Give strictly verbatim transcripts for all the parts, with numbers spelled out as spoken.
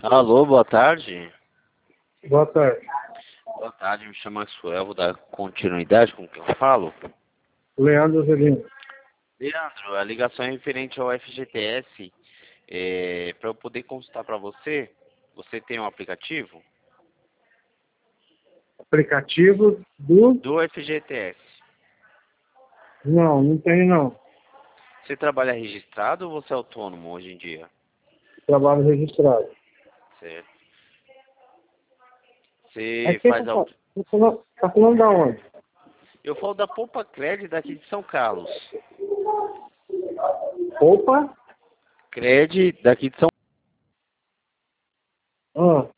Alô, boa tarde. Boa tarde. Boa tarde, me chamo Maxwell, vou dar continuidade com o que eu falo. Leandro Zelino. Leandro, a ligação é referente ao F G T S. É, para eu poder consultar para você, você tem um aplicativo? Aplicativo do... Do F G T S. Não, não tem não. Você trabalha registrado ou você é autônomo hoje em dia? Trabalho registrado. Certo. É Você que faz tá, auto... tá falando, tá falando da onde? Eu falo da Poupa Cred daqui de São Carlos. Opa? Cred daqui de São Ah.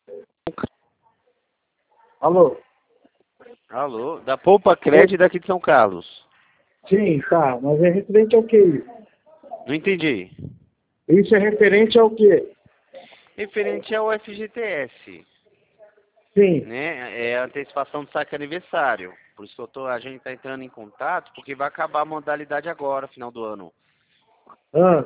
Alô? Alô, da Poupa Cred daqui de São Carlos. Sim, tá. Mas é referente ao que isso? Não entendi. Isso é referente ao quê? Referente ao F G T S, Sim. né? É a antecipação do saque aniversário. Por isso que eu tô, a gente está entrando em contato, porque vai acabar a modalidade agora, final do ano. Ah.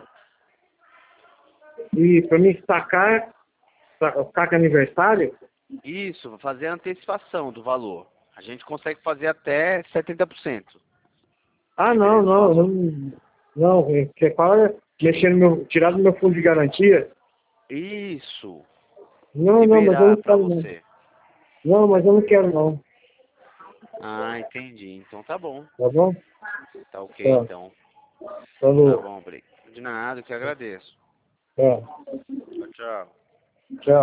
E para mim sacar, sa- saca aniversário? Isso, vou fazer a antecipação do valor. A gente consegue fazer até setenta por cento. Ah, não, Diferença do não. valor. Não, não. Você fala mexer no meu... Tirar do meu fundo de garantia? Isso, Não, não, mas eu liberar não para quero não. você. Não, mas eu não quero não. Ah, entendi. Então tá bom. Tá bom? Tá ok, Tá. então. Tá Falou. bom, Bre. De nada, que eu agradeço. Tá. Tchau, tchau. Tchau.